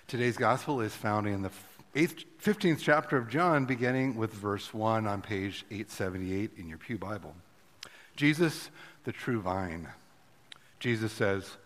Today's gospel is found in the 15th chapter of John, beginning with verse 1 on page 878 in your pew Bible. Jesus, the true vine. Jesus says,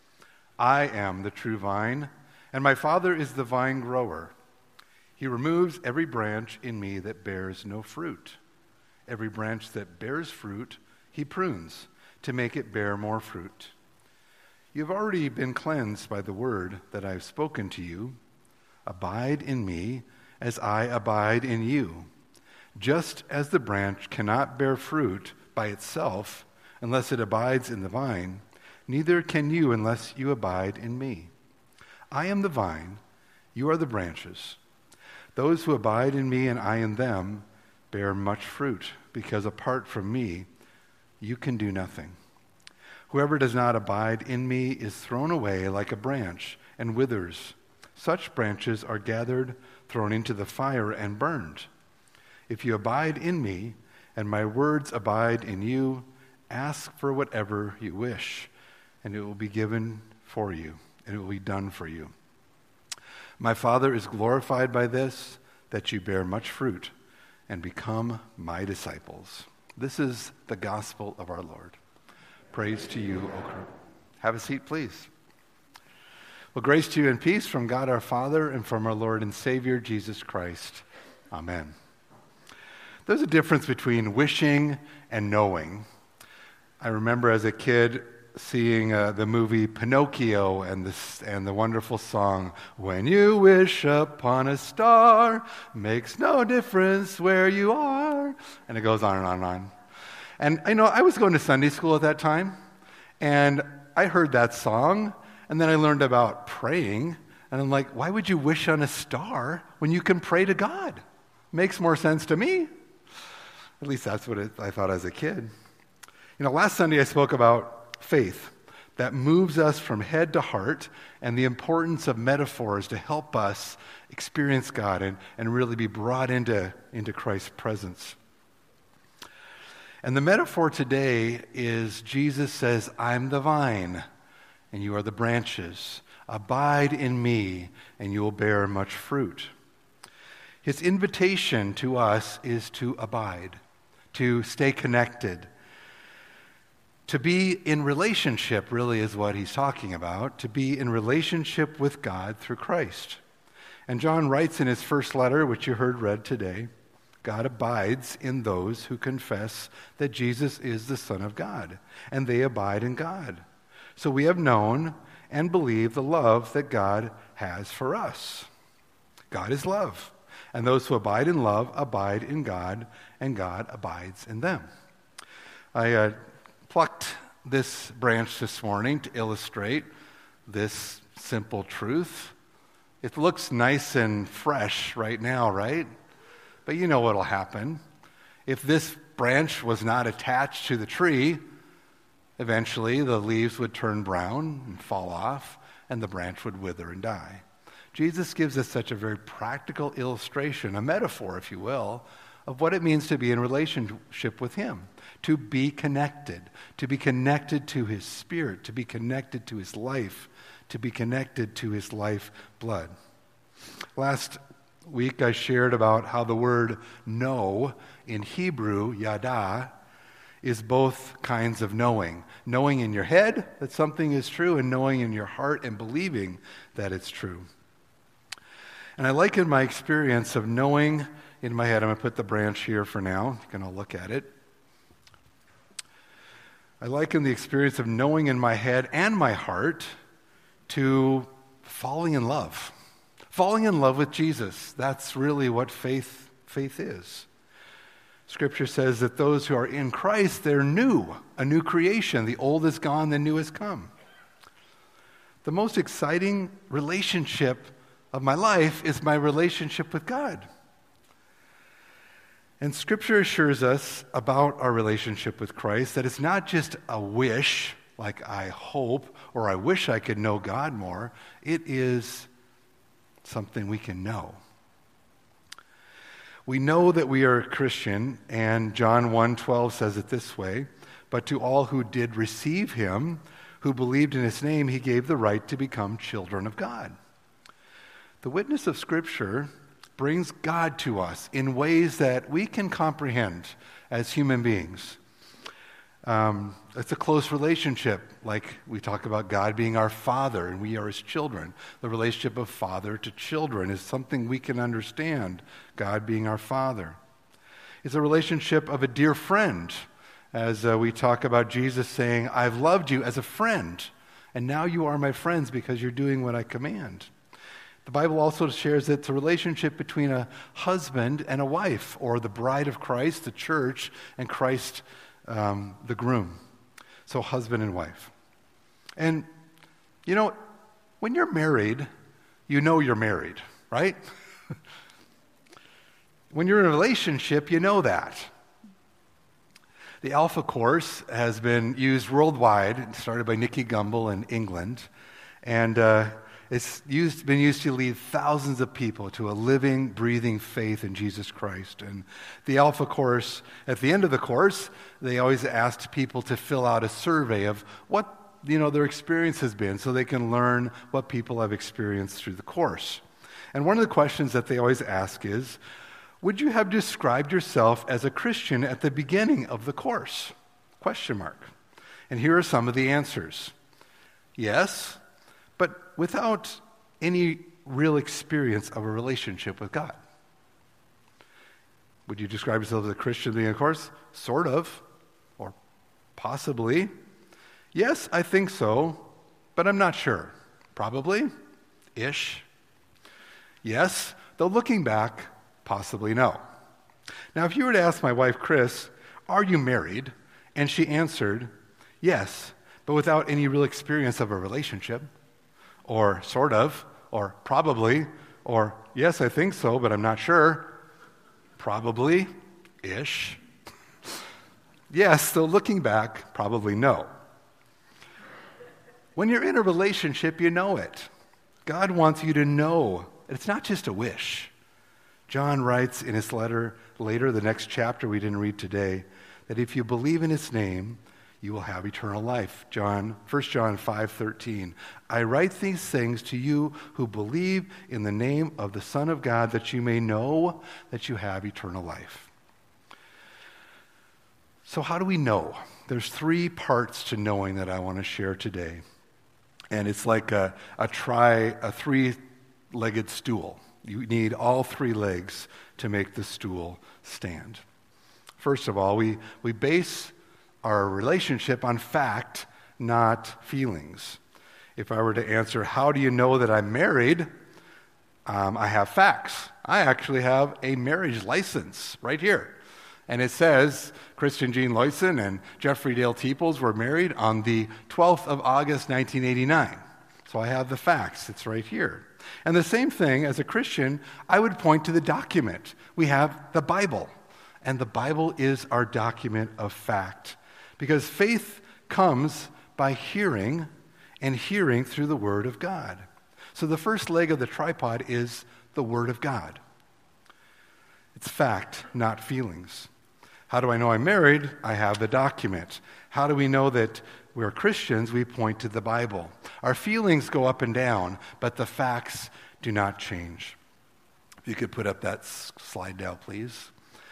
I am the true vine, and my Father is the vine grower. He removes every branch in me that bears no fruit. Every branch that bears fruit, he prunes to make it bear more fruit. You have already been cleansed by the word that I have spoken to you. Abide in me as I abide in you. Just as the branch cannot bear fruit by itself unless it abides in the vine, neither can you unless you abide in me. I am the vine, you are the branches. Those who abide in me and I in them bear much fruit, because apart from me, you can do nothing. Whoever does not abide in me is thrown away like a branch and withers. Such branches are gathered, thrown into the fire, and burned. If you abide in me, and my words abide in you, ask for whatever you wish, and it will be given for you, and it will be done for you. My Father is glorified by this, that you bear much fruit and become my disciples. This is the gospel of our Lord. Praise to you, O Christ. Have a seat, please. Well, grace to you and peace from God our Father and from our Lord and Savior, Jesus Christ. Amen. There's a difference between wishing and knowing. I remember as a kid seeing the movie Pinocchio and the wonderful song, "When you wish upon a star, makes no difference where you are." And it goes on and on and on. And I was going to Sunday school at that time, and I heard that song, and then I learned about praying, and I'm like, why would you wish on a star when you can pray to God? Makes more sense to me. At least that's what I thought as a kid. Last Sunday I spoke about faith that moves us from head to heart and the importance of metaphors to help us experience God and really be brought into Christ's presence. And the metaphor today is Jesus says, I'm the vine, and you are the branches. Abide in me, and you will bear much fruit. His invitation to us is to abide, to stay connected. To be in relationship, really, is what he's talking about. To be in relationship with God through Christ. And John writes in his first letter, which you heard read today, God abides in those who confess that Jesus is the Son of God, and they abide in God. So we have known and believe the love that God has for us. God is love, and those who abide in love abide in God, and God abides in them. I plucked this branch this morning to illustrate this simple truth. It looks nice and fresh right now, right? But you know what'll happen. If this branch was not attached to the tree, eventually the leaves would turn brown and fall off, and the branch would wither and die. Jesus gives us such a very practical illustration, a metaphor, if you will, of what it means to be in relationship with him, to be connected to his Spirit, to be connected to his life, to be connected to his life blood. Last week I shared about how the word know in Hebrew, yada, is both kinds of knowing. Knowing in your head that something is true, and knowing in your heart and believing that it's true. And I liken my experience of knowing in my head. I'm going to put the branch here for now. You can all look at it. I liken the experience of knowing in my head and my heart to falling in love. Falling in love with Jesus. That's really what faith is. Scripture says that those who are in Christ, they're new, a new creation. The old is gone, the new has come. The most exciting relationship of my life is my relationship with God. And Scripture assures us about our relationship with Christ that it's not just a wish, like I hope, or I wish I could know God more. It is something we can know. We know that we are a Christian, and John 1:12 says it this way, but to all who did receive him, who believed in his name, he gave the right to become children of God. The witness of Scripture brings God to us in ways that we can comprehend as human beings. It's a close relationship, like we talk about God being our Father and we are His children. The relationship of father to children is something we can understand, God being our Father. It's a relationship of a dear friend, as we talk about Jesus saying, I've loved you as a friend, and now you are my friends because you're doing what I command. The Bible also shares that it's a relationship between a husband and a wife, or the bride of Christ, the church, and Christ, the groom. So husband and wife. And, when you're married, you know you're married, right? When you're in a relationship, you know that. The Alpha Course has been used worldwide. It started by Nicky Gumbel in England. And it's been used to lead thousands of people to a living, breathing faith in Jesus Christ. And the Alpha Course, at the end of the course, they always asked people to fill out a survey of what their experience has been so they can learn what people have experienced through the course. And one of the questions that they always ask is, would you have described yourself as a Christian at the beginning of the course? ? And here are some of the answers. Yes, but without any real experience of a relationship with God. Would you describe yourself as a Christian at the beginning of the course? Sort of, or possibly. Yes, I think so, but I'm not sure. Probably-ish. Yes, though looking back, possibly no. Now, if you were to ask my wife, Chris, are you married? And she answered, yes, but without any real experience of a relationship, or sort of, or probably, or yes, I think so, but I'm not sure. Probably-ish. Yes, though looking back, probably no. When you're in a relationship, you know it. God wants you to know. It's not just a wish. John writes in his letter later, the next chapter we didn't read today, that if you believe in his name, you will have eternal life. 1 John 5:13. I write these things to you who believe in the name of the Son of God, that you may know that you have eternal life. So how do we know? There's 3 parts to knowing that I want to share today. And it's like a 3-legged stool. You need all 3 legs to make the stool stand. First of all, we base our relationship on fact, not feelings. If I were to answer, how do you know that I'm married? I have facts. I actually have a marriage license right here. And it says Christian Jean Loyson and Jeffrey Dale Teeples were married on the 12th of August, 1989. So I have the facts. It's right here. And the same thing, as a Christian, I would point to the document. We have the Bible. And the Bible is our document of fact. Because faith comes by hearing, and hearing through the Word of God. So the first leg of the tripod is the Word of God. It's fact, not feelings. How do I know I'm married? I have the document. How do we know that we're Christians? We point to the Bible. Our feelings go up and down, but the facts do not change. If you could put up that slide now, please.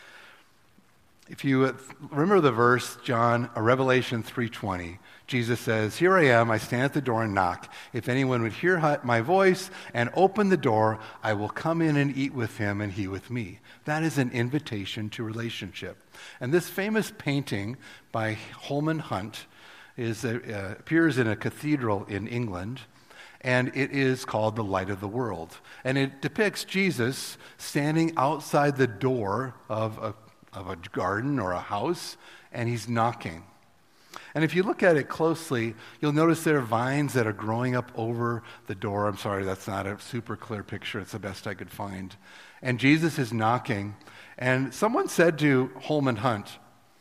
If you remember the verse, Revelation 3:20, Jesus says, here I am, I stand at the door and knock. If anyone would hear my voice and open the door, I will come in and eat with him and he with me. That is an invitation to relationship. And this famous painting by Holman Hunt appears in a cathedral in England, and it is called The Light of the World. And it depicts Jesus standing outside the door of a garden or a house, and he's knocking. And if you look at it closely, you'll notice there are vines that are growing up over the door. I'm sorry, that's not a super clear picture. It's the best I could find. And Jesus is knocking. And someone said to Holman Hunt,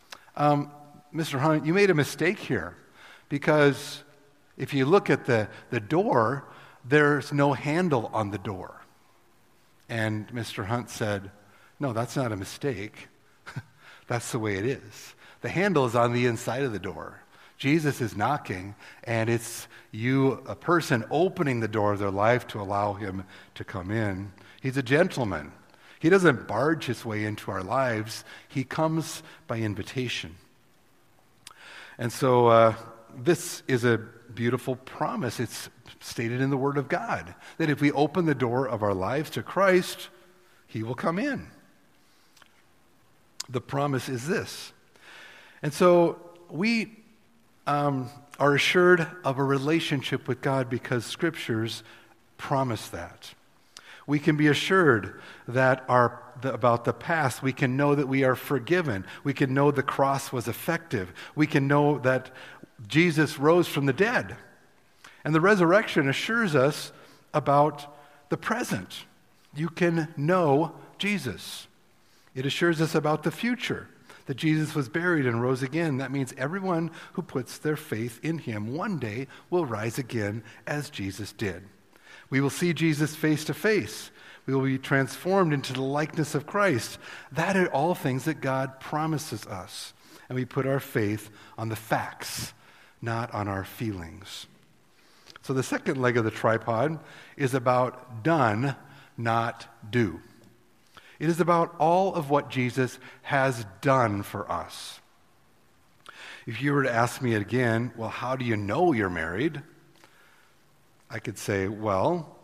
Mr. Hunt, you made a mistake here. Because if you look at the door, there's no handle on the door. And Mr. Hunt said, no, that's not a mistake. That's the way it is. The handle is on the inside of the door. Jesus is knocking, and it's you, a person, opening the door of their life to allow him to come in. He's a gentleman. He doesn't barge his way into our lives. He comes by invitation. And so this is a beautiful promise. It's stated in the Word of God that if we open the door of our lives to Christ, he will come in. The promise is this. And so we are assured of a relationship with God because Scriptures promise that. We can be assured that about the past. We can know that we are forgiven. We can know the cross was effective. We can know that Jesus rose from the dead. And the resurrection assures us about the present. You can know Jesus. It assures us about the future, that Jesus was buried and rose again. That means everyone who puts their faith in him one day will rise again as Jesus did. We will see Jesus face to face. We will be transformed into the likeness of Christ. That are all things that God promises us. And we put our faith on the facts, not on our feelings. So the second leg of the tripod is about done, not do. It is about all of what Jesus has done for us. If you were to ask me again, well, how do you know you're married? I could say, well,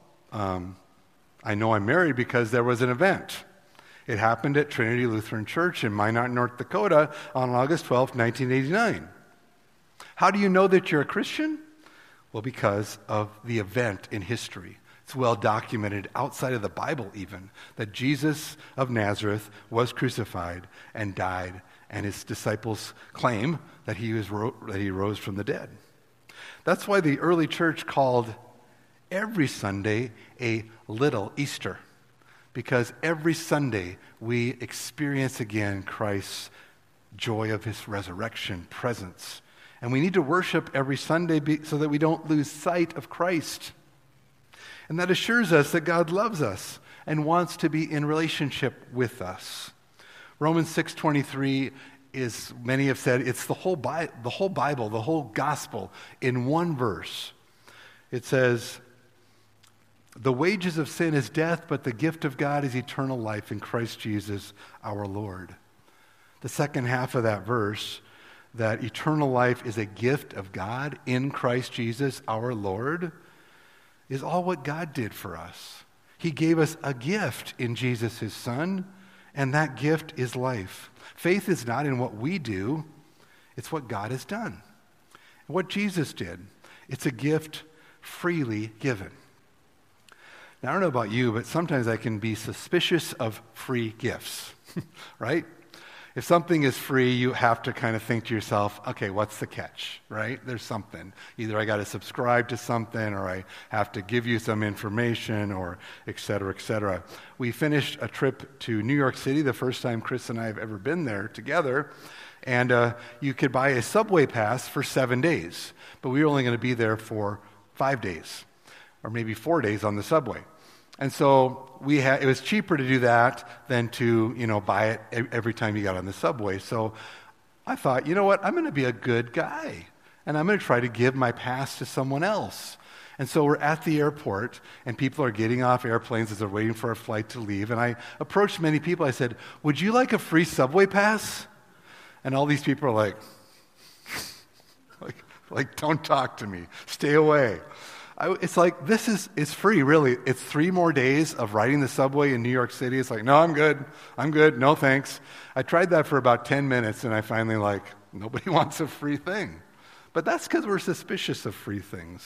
I know I'm married because there was an event. It happened at Trinity Lutheran Church in Minot, North Dakota on August 12, 1989. How do you know that you're a Christian? Well, because of the event in history. It's well documented outside of the Bible even, that Jesus of Nazareth was crucified and died, and his disciples claim that he rose from the dead. That's why the early church called every Sunday a little Easter, because every Sunday we experience again Christ's joy of his resurrection presence. And we need to worship every Sunday so that we don't lose sight of Christ. And that assures us that God loves us and wants to be in relationship with us. Romans 6:23 is, many have said, it's the whole Bible, the whole gospel in one verse. It says, the wages of sin is death, but the gift of God is eternal life in Christ Jesus our Lord. The second half of that verse, that eternal life is a gift of God in Christ Jesus our Lord, is all what God did for us. He gave us a gift in Jesus his Son, and that gift is life. Faith is not in what we do, it's what God has done. What Jesus did, it's a gift freely given. Now, I don't know about you, but sometimes I can be suspicious of free gifts, right? If something is free, you have to kind of think to yourself, okay, what's the catch, right? There's something. Either I got to subscribe to something, or I have to give you some information, or et cetera, et cetera. We finished a trip to New York City, the first time Chris and I have ever been there together, and you could buy a subway pass for 7 days, but we were only going to be there for 5 days, or maybe 4 days on the subway. And so it was cheaper to do that than to, buy it every time you got on the subway. So I thought, you know what, I'm going to be a good guy, and I'm going to try to give my pass to someone else. And so we're at the airport, and people are getting off airplanes as they're waiting for a flight to leave. And I approached many people. I said, would you like a free subway pass? And all these people are like, don't talk to me. Stay away. It's like, it's free, really. It's 3 more days of riding the subway in New York City. It's like, no, I'm good, no thanks. I tried that for about 10 minutes, and I finally nobody wants a free thing. But that's because we're suspicious of free things.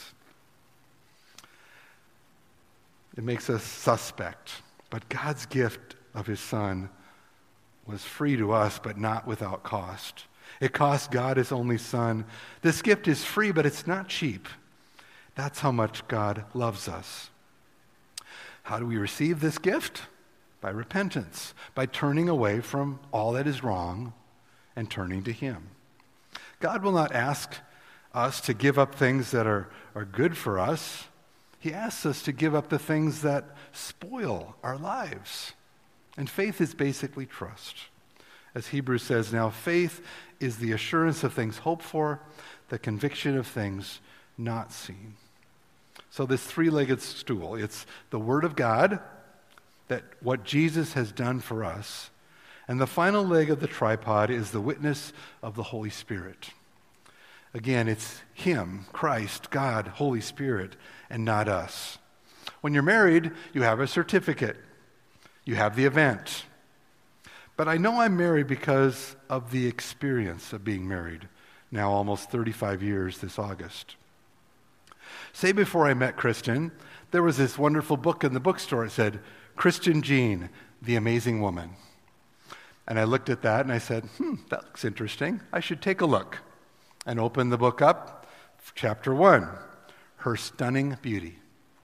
It makes us suspect. But God's gift of his Son was free to us, but not without cost. It cost God his only Son. This gift is free, but it's not cheap. That's how much God loves us. How do we receive this gift? By repentance, by turning away from all that is wrong and turning to him. God will not ask us to give up things that are good for us. He asks us to give up the things that spoil our lives. And faith is basically trust. As Hebrews says, now faith is the assurance of things hoped for, the conviction of things not seen. So this three-legged stool, it's the Word of God, that what Jesus has done for us, and the final leg of the tripod is the witness of the Holy Spirit. Again, it's Him, Christ, God, Holy Spirit, and not us. When you're married, you have a certificate. You have the event. But I know I'm married because of the experience of being married, now almost 35 years this August. Say before I met Kristen, there was this wonderful book in the bookstore. It said, Christian Jean, the Amazing Woman. And I looked at that and I said, that looks interesting. I should take a look. And opened the book up, chapter 1, her stunning beauty.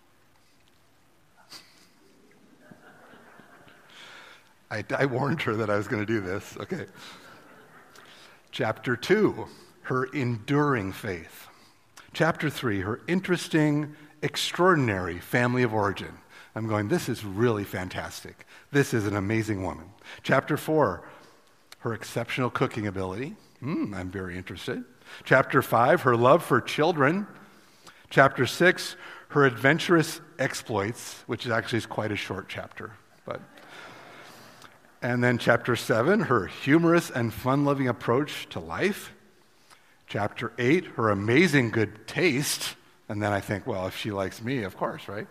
I warned her that I was going to do this. Okay. Chapter 2, her enduring faith. Chapter 3, her interesting, extraordinary family of origin. I'm going, this is really fantastic. This is an amazing woman. Chapter 4, her exceptional cooking ability. I'm very interested. Chapter 5, her love for children. Chapter 6, her adventurous exploits, which actually is quite a short chapter. And then chapter 7, her humorous and fun-loving approach to life. Chapter 8, her amazing good taste. And then I think, well, if she likes me, of course, right?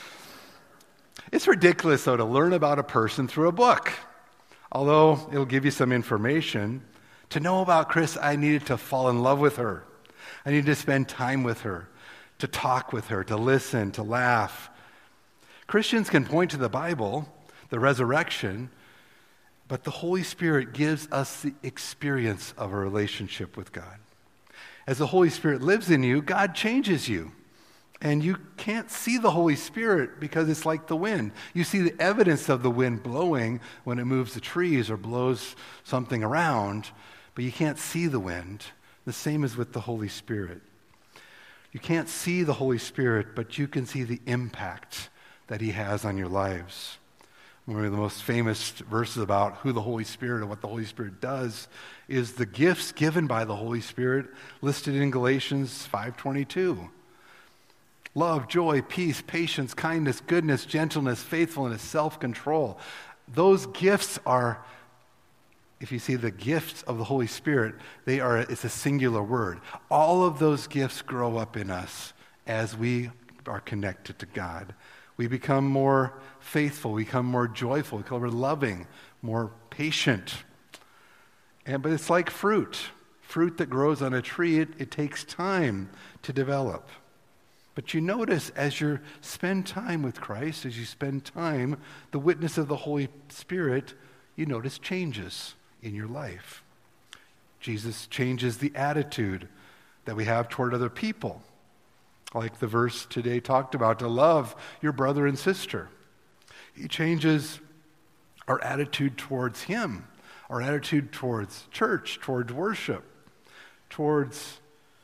It's ridiculous, though, to learn about a person through a book. Although it'll give you some information, to know about Chris, I needed to fall in love with her. I needed to spend time with her, to talk with her, to listen, to laugh. Christians can point to the Bible, the resurrection, but the Holy Spirit gives us the experience of a relationship with God. As the Holy Spirit lives in you, God changes you. And you can't see the Holy Spirit because it's like the wind. You see the evidence of the wind blowing when it moves the trees or blows something around, but you can't see the wind. The same is with the Holy Spirit. You can't see the Holy Spirit, but you can see the impact that He has on your lives. One of the most famous verses about who the Holy Spirit and what the Holy Spirit does is the gifts given by the Holy Spirit listed in Galatians 5:22. Love, joy, peace, patience, kindness, goodness, gentleness, faithfulness, self-control. Those gifts are, if you see the gifts of the Holy Spirit, it's a singular word. All of those gifts grow up in us as we are connected to God. We become more faithful, we become more joyful, we become more loving, more patient. But it's like fruit that grows on a tree, it takes time to develop. But you notice as you spend time with Christ, as you spend time, the witness of the Holy Spirit, you notice changes in your life. Jesus changes the attitude that we have toward other people. Like the verse today talked about, to love your brother and sister. He changes our attitude towards Him, our attitude towards church, towards worship, towards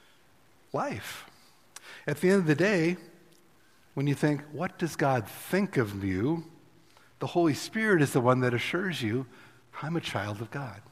life. At the end of the day, when you think, what does God think of you? The Holy Spirit is the one that assures you, I'm a child of God.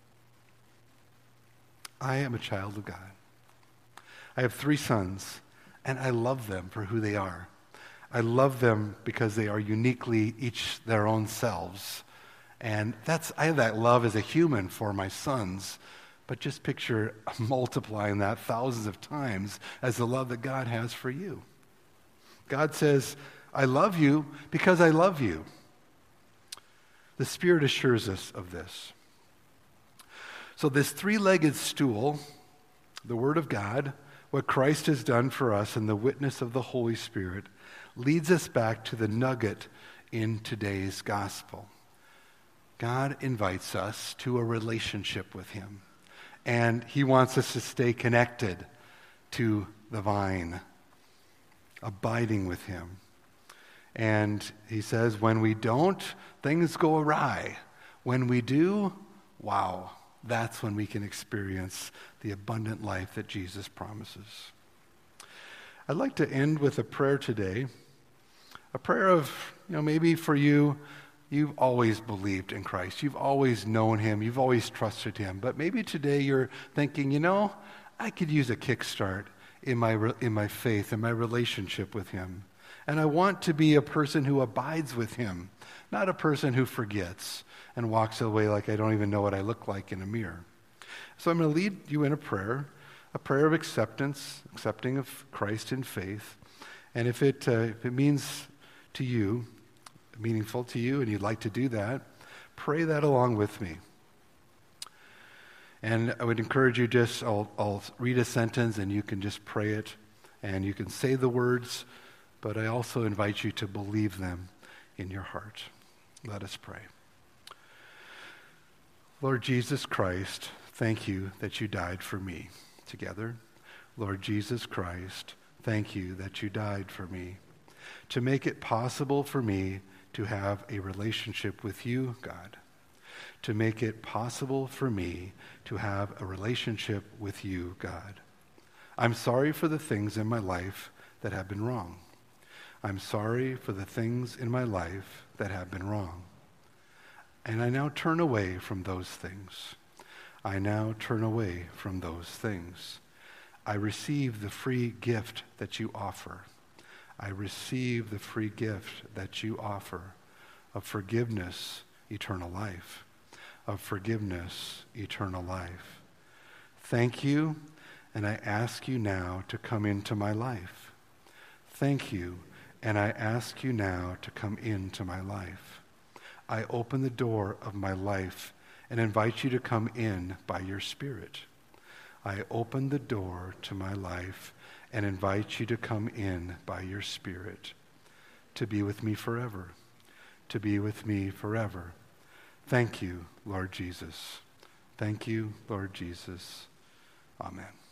I am a child of God. I have 3 sons. And I love them for who they are. I love them because they are uniquely each their own selves. And I have that love as a human for my sons. But just picture multiplying that thousands of times as the love that God has for you. God says, I love you because I love you. The Spirit assures us of this. So this 3-legged stool, the Word of God, what Christ has done for us and the witness of the Holy Spirit leads us back to the nugget in today's gospel. God invites us to a relationship with Him, and He wants us to stay connected to the vine, abiding with Him. And He says, when we don't, things go awry. When we do, wow. That's when we can experience the abundant life that Jesus promises. I'd like to end with a prayer today. A prayer of, maybe for you, you've always believed in Christ. You've always known Him. You've always trusted Him. But maybe today you're thinking, I could use a kickstart in my faith and my relationship with him. And I want to be a person who abides with him, not a person who forgets and walks away like I don't even know what I look like in a mirror. So I'm going to lead you in a prayer of acceptance, accepting of Christ in faith. And if it means to you, meaningful to you, and you'd like to do that, pray that along with me. And I would encourage you I'll read a sentence and you can just pray it and you can say the words, but I also invite you to believe them in your heart. Let us pray. Lord Jesus Christ, thank you that you died for me. Together, Lord Jesus Christ, thank you that you died for me to make it possible for me to have a relationship with you, God. To make it possible for me to have a relationship with you, God. I'm sorry for the things in my life that have been wrong. I'm sorry for the things in my life that have been wrong. And I now turn away from those things. I now turn away from those things. I receive the free gift that you offer. I receive the free gift that you offer of forgiveness, eternal life. Of forgiveness, eternal life. Thank you, and I ask you now to come into my life. Thank you, and I ask you now to come into my life. I open the door of my life and invite you to come in by your Spirit. I open the door to my life and invite you to come in by your Spirit, to be with me forever, to be with me forever. Thank you, Lord Jesus. Thank you, Lord Jesus. Amen.